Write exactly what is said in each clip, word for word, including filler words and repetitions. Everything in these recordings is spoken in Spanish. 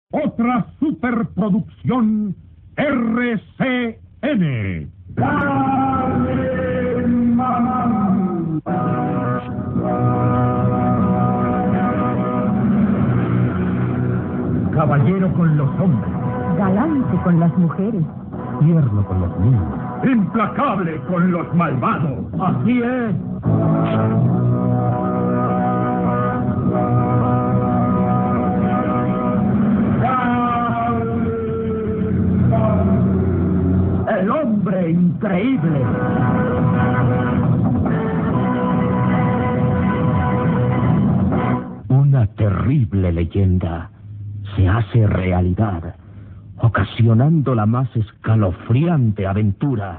otra superproducción R C N. Caballero con los hombres, galante con las mujeres, tierno con los niños, implacable con los malvados. Así es. El hombre increíble. Una terrible leyenda se hace realidad, ocasionando la más escalofriante aventura.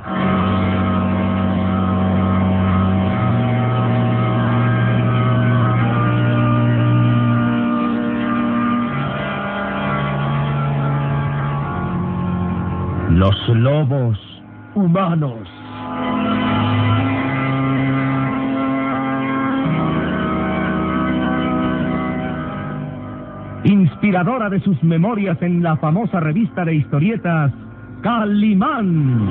Los lobos humanos. Inspiradora de sus memorias en la famosa revista de historietas Calimán.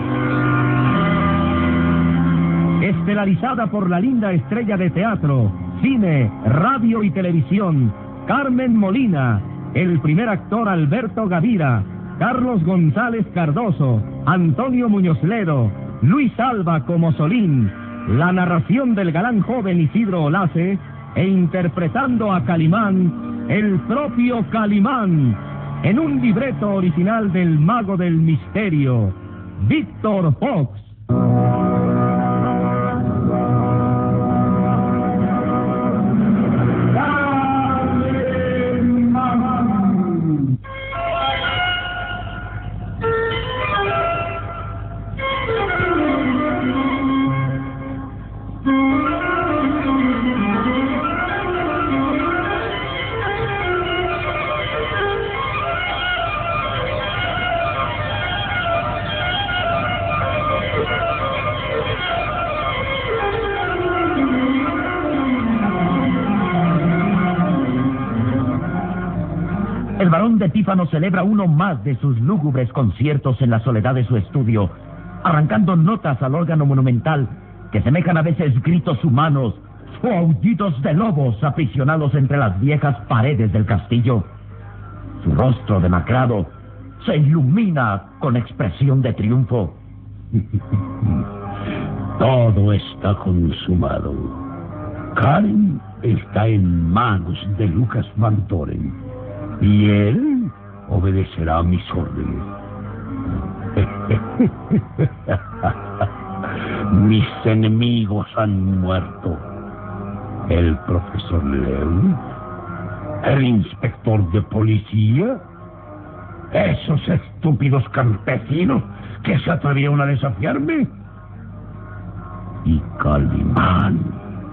Estelarizada por la linda estrella de teatro, cine, radio y televisión, Carmen Molina, el primer actor Alberto Gavira, Carlos González Cardoso, Antonio Muñoz Ledo, Luis Alba como Solín, la narración del galán joven Isidro Olace, e interpretando a Calimán, el propio Calimán, en un libreto original del mago del misterio, Víctor Fox. El barón de Pífano celebra uno más de sus lúgubres conciertos en la soledad de su estudio, arrancando notas al órgano monumental que semejan a veces gritos humanos o aullidos de lobos aprisionados entre las viejas paredes del castillo. Su rostro demacrado se ilumina con expresión de triunfo. Todo está consumado. Karen está en manos de Lucas Van Doren. Y él obedecerá a mis órdenes. Mis enemigos han muerto. El profesor León, el inspector de policía, esos estúpidos campesinos que se atrevieron a desafiarme, y Calimán.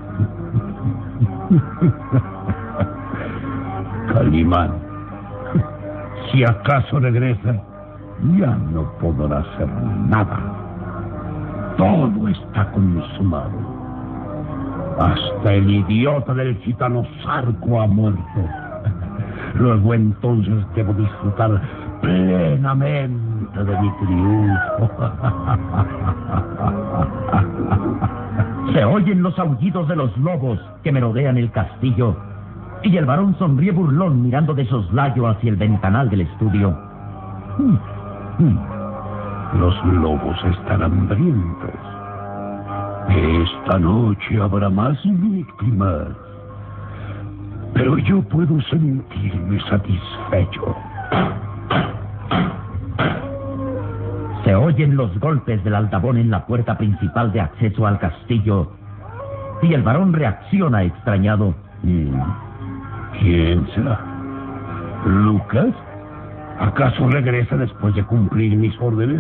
Calimán, si acaso regresa, ya no podrá hacer nada. Todo está consumado. Hasta el idiota del gitano Zarco ha muerto. Luego entonces debo disfrutar plenamente de mi triunfo. Se oyen los aullidos de los lobos que merodean el castillo, y el varón sonríe burlón mirando de soslayo hacia el ventanal del estudio. Los lobos están hambrientos. Esta noche habrá más víctimas. Pero yo puedo sentirme satisfecho. Se oyen los golpes del altavón en la puerta principal de acceso al castillo, y el varón reacciona extrañado. ¿Quién será? ¿Lucas? ¿Acaso regresa después de cumplir mis órdenes?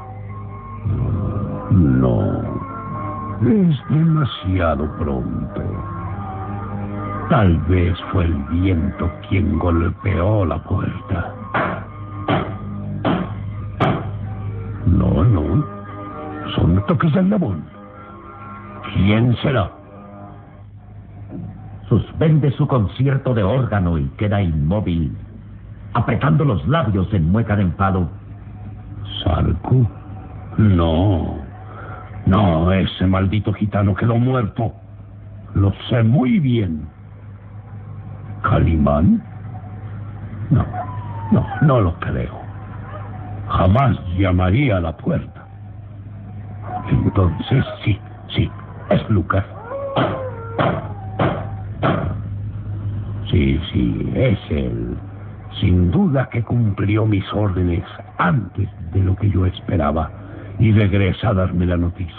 No. Es demasiado pronto. Tal vez fue el viento quien golpeó la puerta. No, no. Son toques de altavón. ¿Quién será? Suspende su concierto de órgano y queda inmóvil. apretando los labios en mueca de enfado. ¿Sarco? No. No, ese maldito gitano quedó muerto. Lo sé muy bien. ¿Calimán? No, no, no lo creo. Jamás llamaría a la puerta. Entonces, sí, sí, es Lucas. Sí, sí, es él. Sin duda que cumplió mis órdenes antes de lo que yo esperaba y regresa a darme la noticia.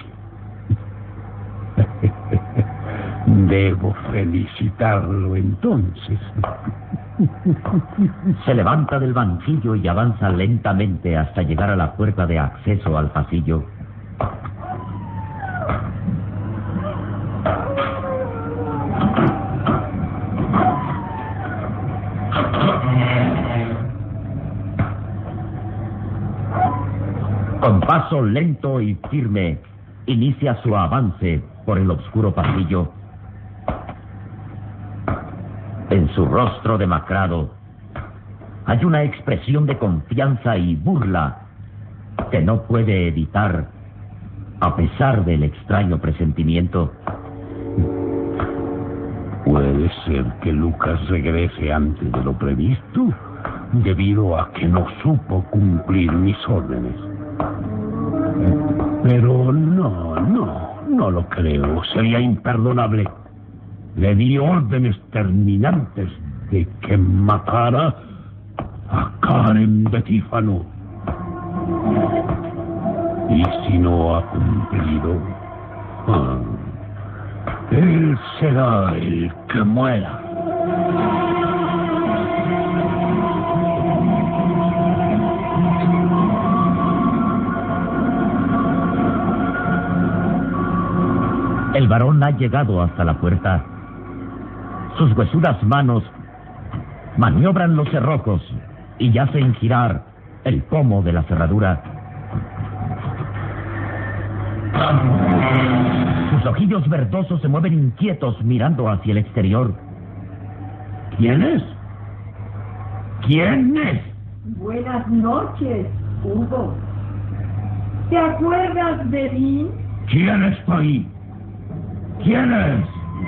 Debo felicitarlo entonces. Se levanta del banquillo y avanza lentamente hasta llegar a la puerta de acceso al pasillo. Con paso lento y firme, inicia su avance por el oscuro pasillo. En su rostro demacrado hay una expresión de confianza y burla que no puede evitar, a pesar del extraño presentimiento. Puede ser que Lucas regrese antes de lo previsto, debido a que no supo cumplir mis órdenes. Pero no, no, no lo creo. Sería imperdonable. Le di órdenes terminantes de que matara a Karen de Tífano. Y si no ha cumplido, ah, él será el que muera. El varón ha llegado hasta la puerta. Sus huesudas manos maniobran los cerrojos y hacen girar el pomo de la cerradura. Sus ojillos verdosos se mueven inquietos mirando hacia el exterior. ¿Quién es? ¿Quién es? Buenas noches, Hugo. ¿Te acuerdas de mí? ¿Quién está ahí? ¿Quién es?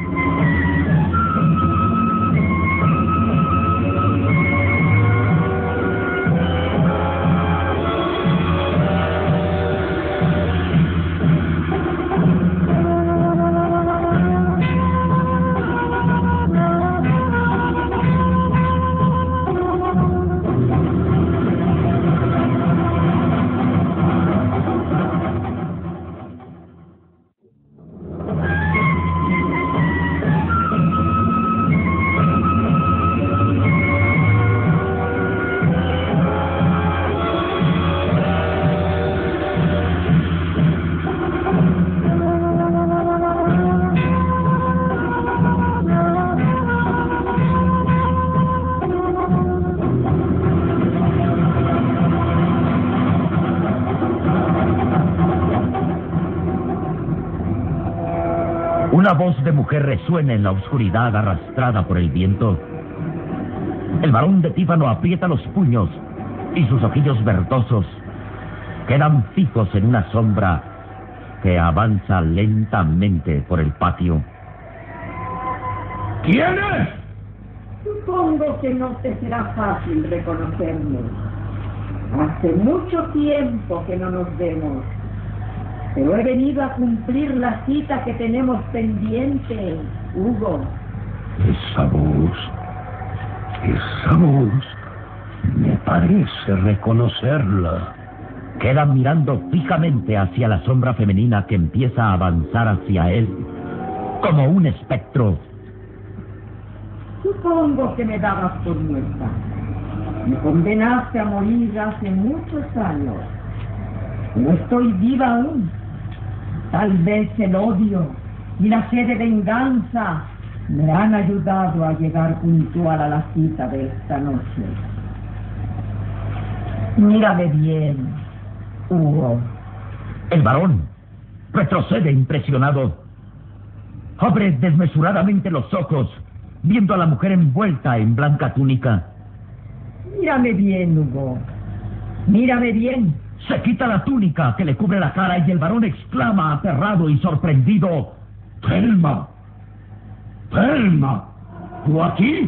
Una voz de mujer resuena en la oscuridad arrastrada por el viento. El varón de Tífano aprieta los puños y sus ojillos verdosos quedan fijos en una sombra que avanza lentamente por el patio. ¿Quién es? Supongo que no te será fácil reconocerme. Hace mucho tiempo que no nos vemos. Pero he venido a cumplir la cita que tenemos pendiente, Hugo. Esa voz, esa voz, me parece reconocerla. Queda mirando fijamente hacia la sombra femenina que empieza a avanzar hacia él, como un espectro. Supongo que me dabas por muerta. Me condenaste a morir hace muchos años. No estoy viva aún. Tal vez el odio y la sed de venganza me han ayudado a llegar puntual a la cita de esta noche. Mírame bien, Hugo. El varón retrocede impresionado. Abre desmesuradamente los ojos, viendo a la mujer envuelta en blanca túnica. Mírame bien, Hugo. Mírame bien. Se quita la túnica que le cubre la cara y el varón exclama aterrado y sorprendido: ¡Thelma! ¡Thelma! ¿Tú aquí?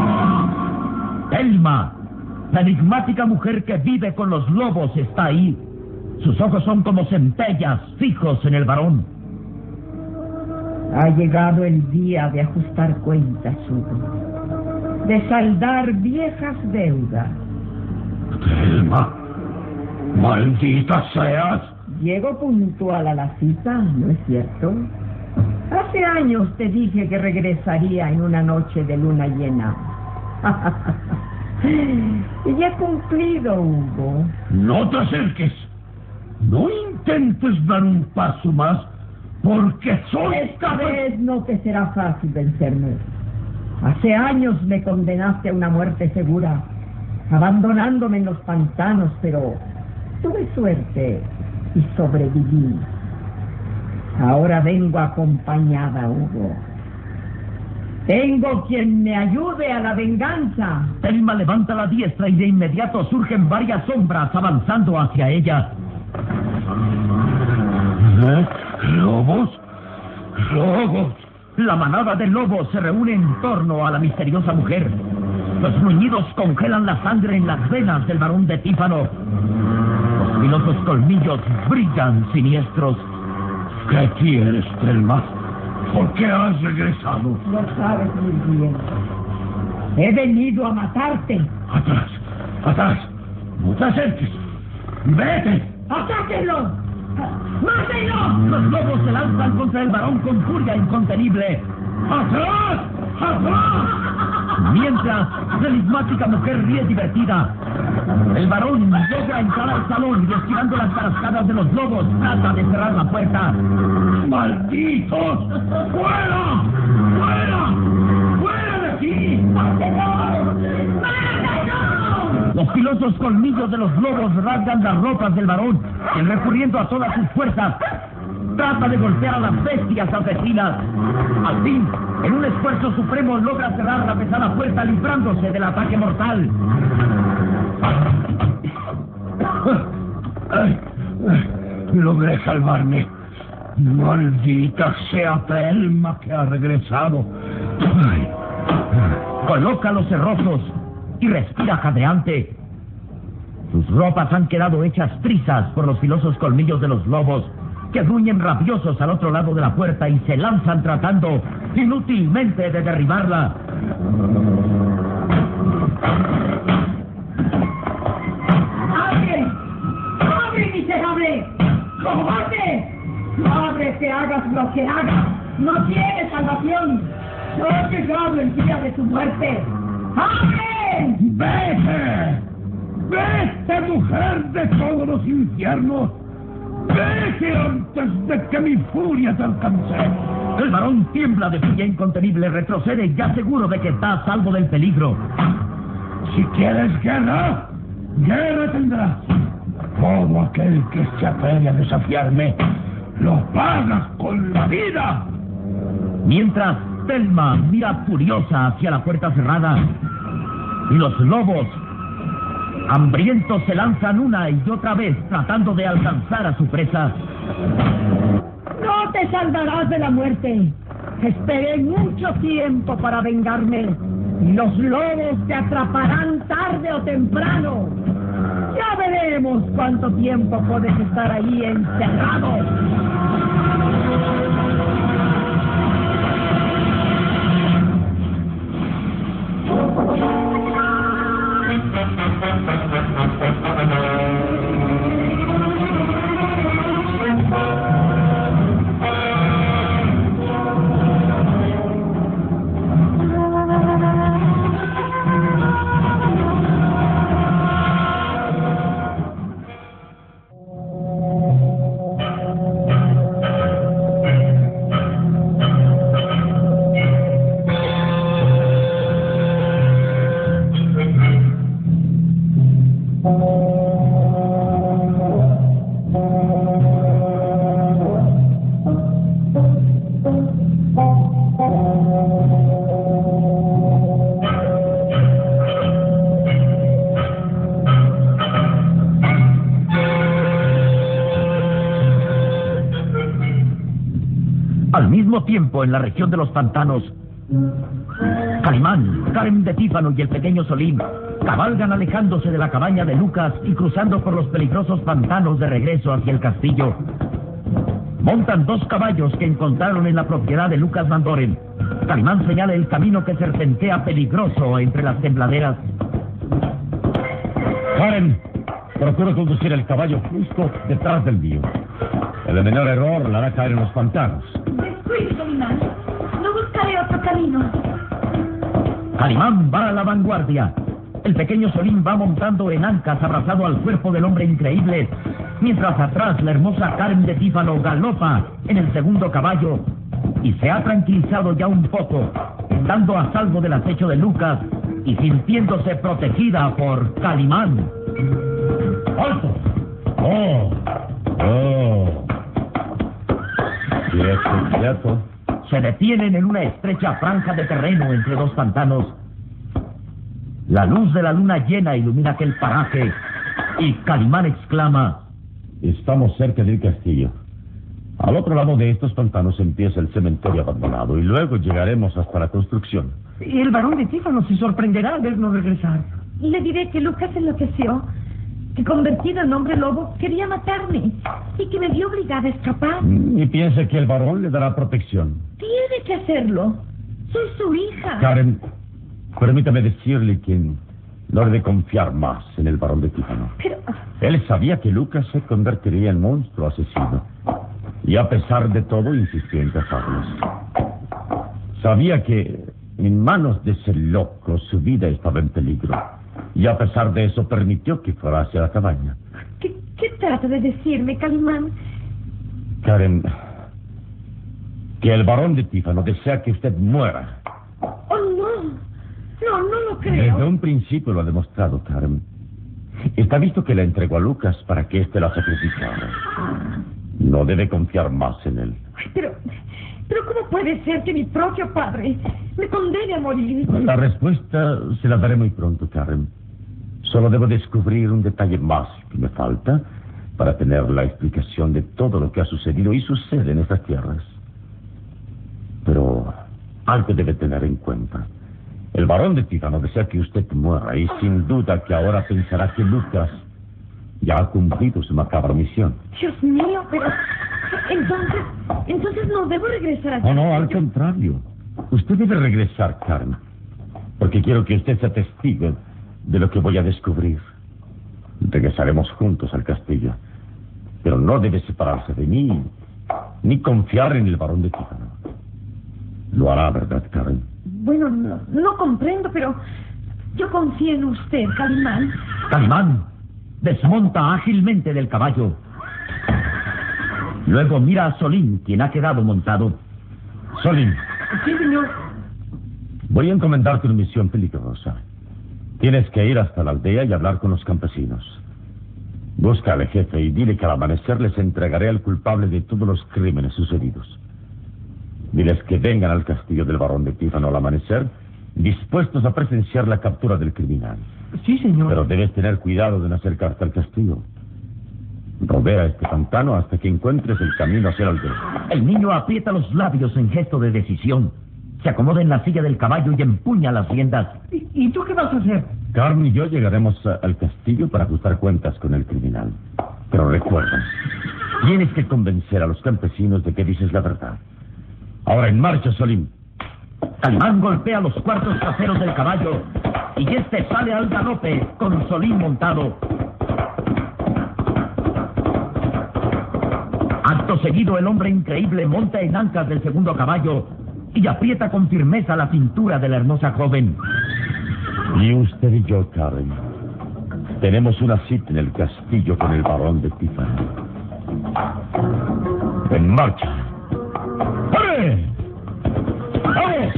Thelma, la enigmática mujer que vive con los lobos, está ahí. Sus ojos son como centellas fijos en el varón. Ha llegado el día de ajustar cuentas, Hugo. De saldar viejas deudas. ¡Thelma! ¡Maldita seas! Llego puntual a la cita, ¿no es cierto? Hace años te dije que regresaría en una noche de luna llena. Y he cumplido, Hugo. No te acerques. No intentes dar un paso más, porque soy... Esta vez no te será fácil vencerme. Hace años me condenaste a una muerte segura, abandonándome en los pantanos, pero tuve suerte y sobreviví. Ahora vengo acompañada, Hugo. Tengo quien me ayude a la venganza. Thelma levanta la diestra y de inmediato surgen varias sombras avanzando hacia ella. ¿Eh? ¿Lobos? ¡Lobos! La manada de lobos se reúne en torno a la misteriosa mujer. Los gruñidos congelan la sangre en las venas del varón de Tífano. Los filosos colmillos brillan siniestros. ¿Qué quieres, Thelma? ¿Por qué has regresado? Lo sabes muy bien. He venido a matarte. Atrás, atrás. No te acerques. Vete. ¡Atáquenlo! ¡Mátenlo! Los lobos se lanzan contra el varón con furia incontenible. ¡Atrás! ¡Atrás! Mientras, la enigmática mujer ríe divertida. El varón logra entrar al salón y, esquivando las tarascadas de los lobos, trata de cerrar la puerta. ¡Malditos! ¡Fuera! ¡Fuera! ¡Fuera de aquí! ¡Mátenlo! ¡Mátenlo! Los filosos colmillos de los lobos rasgan las ropas del varón, y recurriendo a todas sus fuerzas, trata de golpear a las bestias asesinas. Al fin, en un esfuerzo supremo, logra cerrar la pesada puerta, librándose del ataque mortal. Ay, ay, logré salvarme. Maldita sea Thelma que ha regresado. Ay. Coloca los cerrojos y respira jadeante. Sus ropas han quedado hechas trizas por los filosos colmillos de los lobos, que gruñen rabiosos al otro lado de la puerta y se lanzan tratando inútilmente de derribarla. ¡Abre! ¡Abre, miserable! ¡Cobarde! ¡Abre, que hagas lo que hagas! ¡No tienes salvación! ¡No ha llegado el día de tu muerte! ¡Abre! ¡Vete! ¡Vete, mujer de todos los infiernos! ¡Vete antes de que mi furia te alcance! El varón tiembla de furia incontenible, retrocede ya seguro de que está a salvo del peligro. Si quieres guerra, guerra tendrás. Todo aquel que se atreve a desafiarme, lo pagas con la vida. Mientras, Thelma mira furiosa hacia la puerta cerrada, y los lobos, hambrientos, se lanzan una y otra vez tratando de alcanzar a su presa. ¡No te salvarás de la muerte! Esperé mucho tiempo para vengarme. Los lobos te atraparán tarde o temprano. Ya veremos cuánto tiempo puedes estar ahí encerrado. Al mismo tiempo, en la región de los pantanos, Calimán, Karen de Tífano y el pequeño Solín cabalgan alejándose de la cabaña de Lucas y cruzando por los peligrosos pantanos de regreso hacia el castillo. Montan dos caballos que encontraron en la propiedad de Lucas Van Doren. Calimán señala el camino que serpentea peligroso entre las tembladeras. Karen, procura conducir el caballo justo detrás del mío. El menor error la hará caer en los pantanos. Descuide, Calimán. No buscaré otro camino. Calimán va a la vanguardia. El pequeño Solín va montando en ancas abrazado al cuerpo del hombre increíble, mientras atrás la hermosa Karen de Tífano galopa en el segundo caballo y se ha tranquilizado ya un poco, estando a salvo del acecho de Lucas y sintiéndose protegida por Calimán. ¡Alto! ¡Oh! ¡Oh! Quieto, quieto. Se detienen en una estrecha franja de terreno entre dos pantanos. La luz de la luna llena ilumina aquel paraje y Calimán exclama: Estamos cerca del castillo. Al otro lado de estos pantanos empieza el cementerio abandonado y luego llegaremos hasta la construcción. Y el varón de Tífano se sorprenderá al vernos regresar. Le diré que Lucas enloqueció, que convertido en hombre lobo quería matarme y que me vio obligada a escapar. Y piensa que el varón le dará protección. Tiene que hacerlo. Soy su hija. Karen, permítame decirle que no debe confiar más en el varón de Tífano. Pero... Él sabía que Lucas se convertiría en monstruo asesino. Y a pesar de todo, insistió en casarlos. Sabía que en manos de ese loco su vida estaba en peligro. Y a pesar de eso, permitió que fuera hacia la cabaña. ¿Qué, qué trata de decirme, Calimán? Karen, que el varón de Tífano desea que usted muera. Oh, no. No, no lo creo. Desde un principio lo ha demostrado, Karen. Está visto que la entregó a Lucas para que éste la sacrificara. No debe confiar más en él. Ay, pero... Pero ¿cómo puede ser que mi propio padre me condene a morir? La respuesta se la daré muy pronto, Karen. Solo debo descubrir un detalle más que me falta para tener la explicación de todo lo que ha sucedido y sucede en estas tierras. Pero algo debe tener en cuenta. El varón de Tífano desea que usted muera y sin duda que ahora pensará que Lucas ya ha cumplido su macabra misión. Dios mío, pero... Entonces... Entonces no debo regresar a... No, no, al contrario. Usted debe regresar, Karen. Porque quiero que usted sea testigo de lo que voy a descubrir. Regresaremos juntos al castillo. Pero no debe separarse de mí, ni confiar en el varón de Tífano. Lo hará, ¿verdad, Karen? Bueno, no, no comprendo, pero... Yo confío en usted, Calimán. Calimán desmonta ágilmente del caballo. Luego mira a Solín, quien ha quedado montado. Solín. Sí, señor. Voy a encomendarte una misión peligrosa. Tienes que ir hasta la aldea y hablar con los campesinos. Busca al jefe y dile que al amanecer les entregaré al culpable de todos los crímenes sucedidos. Diles que vengan al castillo del varón de Tífano al amanecer, dispuestos a presenciar la captura del criminal. Sí, señor. Pero debes tener cuidado de no acercarte al castillo. Rodea este pantano hasta que encuentres el camino hacia la aldea. El niño aprieta los labios en gesto de decisión. Se acomoda en la silla del caballo y empuña las riendas. ¿Y, y tú qué vas a hacer? Carmen y yo llegaremos a, al castillo para ajustar cuentas con el criminal. Pero recuerda, tienes que convencer a los campesinos de que dices la verdad. Ahora en marcha, Solín. Calimán golpea los cuartos traseros del caballo y este sale al galope con Solín montado. Acto seguido, el hombre increíble monta en ancas del segundo caballo y aprieta con firmeza la cintura de la hermosa joven. Y usted y yo, Karen, tenemos una cita en el castillo con el varón de Tífano. En marcha. ¡Ore! ¡Vamos!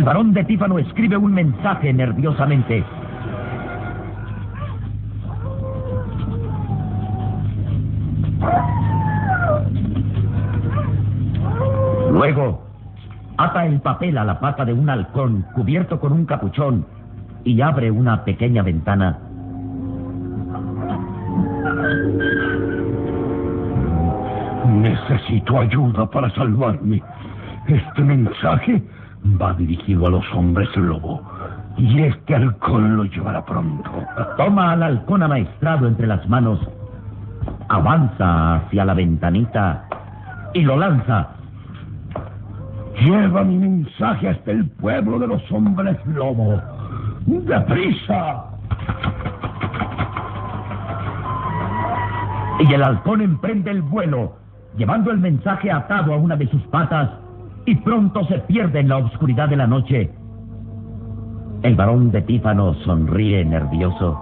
El barón de Tífano escribe un mensaje nerviosamente. Luego, ata el papel a la pata de un halcón cubierto con un capuchón y abre una pequeña ventana. Necesito ayuda para salvarme. Este mensaje va dirigido a los hombres lobo, y este halcón lo llevará pronto. Toma al halcón amaestrado entre las manos, avanza hacia la ventanita y lo lanza. Lleva mi mensaje hasta el pueblo de los hombres lobo. ¡Deprisa! Y el halcón emprende el vuelo, llevando el mensaje atado a una de sus patas, y pronto se pierde en la oscuridad de la noche. El barón de Tífano sonríe nervioso.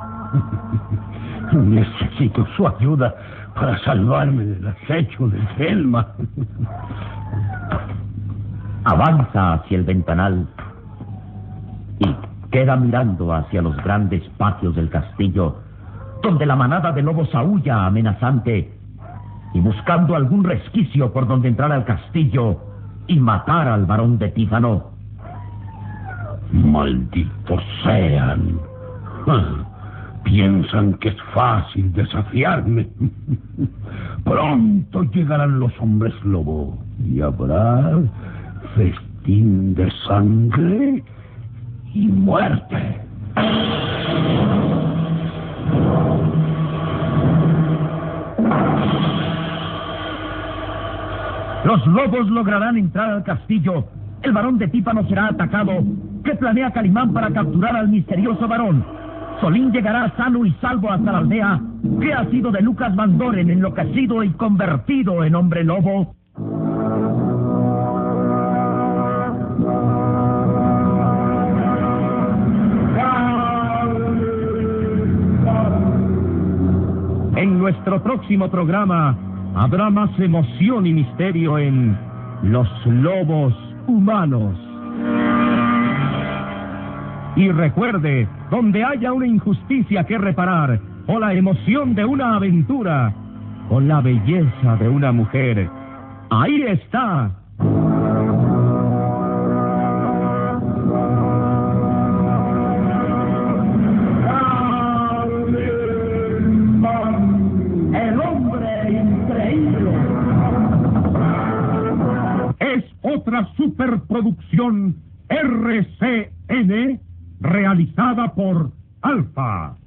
Necesito su ayuda para salvarme del acecho de Selma. Avanza hacia el ventanal y queda mirando hacia los grandes patios del castillo, donde la manada de lobos aúlla amenazante, y buscando algún resquicio por donde entrar al castillo y matar al barón de Tífano. Malditos sean. Piensan que es fácil desafiarme. Pronto llegarán los hombres lobo y habrá festín de sangre y muerte. Los lobos lograrán entrar al castillo. El barón de Tífano será atacado. ¿Qué planea Calimán para capturar al misterioso varón? Solín llegará sano y salvo hasta la aldea. ¿Qué ha sido de Lucas Van Doren, enloquecido y convertido en hombre lobo? En nuestro próximo programa habrá más emoción y misterio en Los Lobos Humanos. Y recuerde, donde haya una injusticia que reparar, o la emoción de una aventura, o la belleza de una mujer, ahí está. El hombre increíble. Es otra superproducción R C N realizada por Alfa.